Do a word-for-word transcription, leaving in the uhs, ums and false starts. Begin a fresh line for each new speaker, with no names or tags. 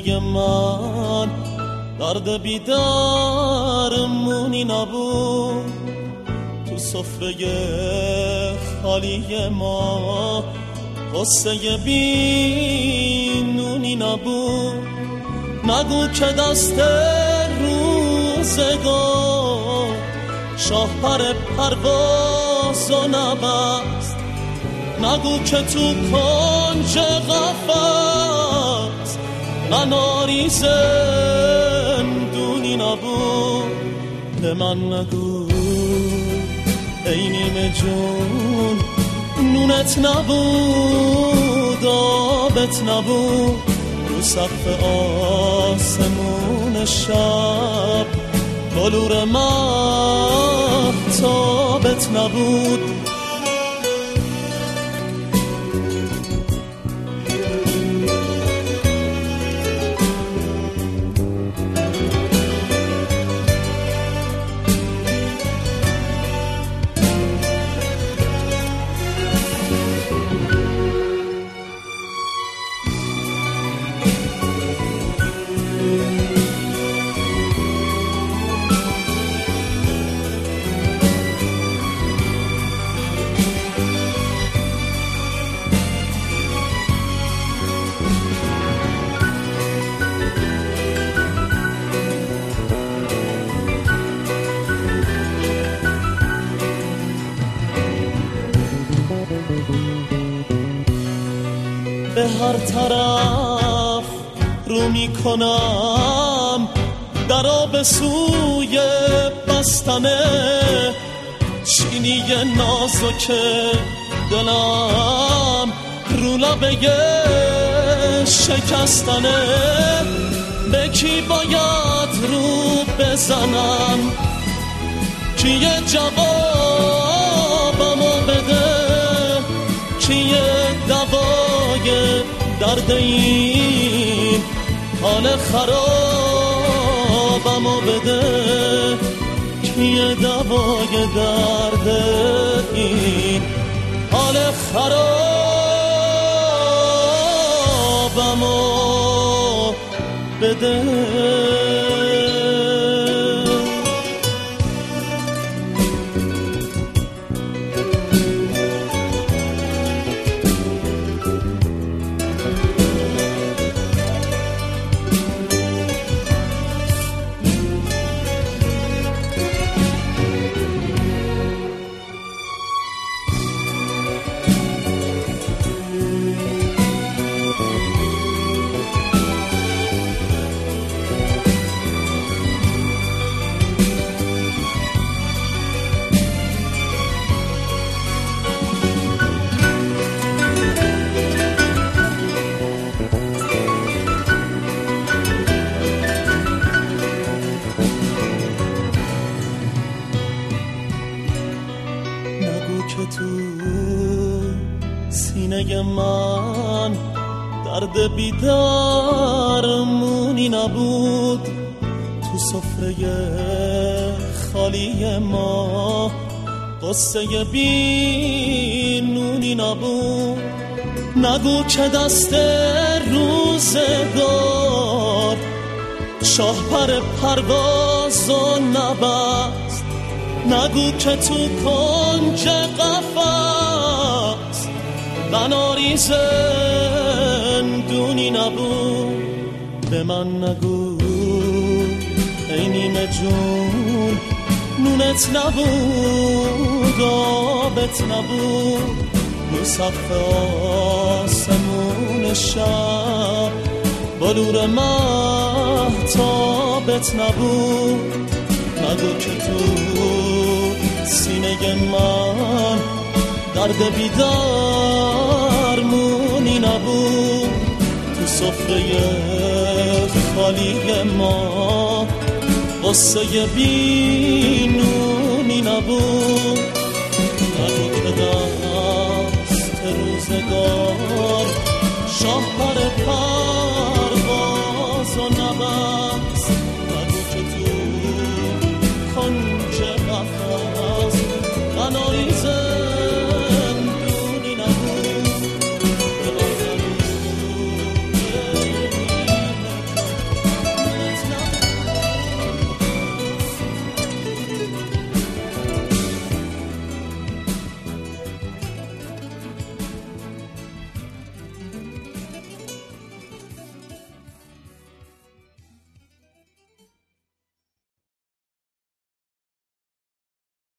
سینه من درد بیدارمونی نبود، تو سفره خالی ما قصه بینونی نبود. نگو که دست روزگار شاهپر پروازو نبست، نگو که تو کنج قفس من آری زندونی نبود. به من نگو ای نیمه جون نونت نبود، آبت نبود، رو سقف آسمون شب بلور مهتابت نبود. به هر طرف رو میکنم درا به سوی بستنه، چینی نازک دلم رو لبه شکستنه. به کی باید رو بزنم کیه جوابمو بده، کیه دوای درد این حال خرابمو بده، کیه دوای درد این حال خرابمو بده. من درد بیدارمونی نبود، تو سفره خالی ما قصه بینونی نبود. نگو که دست روزگار شاهپر پروازو نبست، نگو که تو کنج قفس بناری زندونی نبود. به من نگو ای نیمه جون نونت نبود، آبت نبود، رو سقف آسمون شب بلور مهتابت نبود. نگو که تو سینه من درد بیدارمونی نبود، تو سفره خالی ما قصه بینونی نبود. نگو که دست روزگار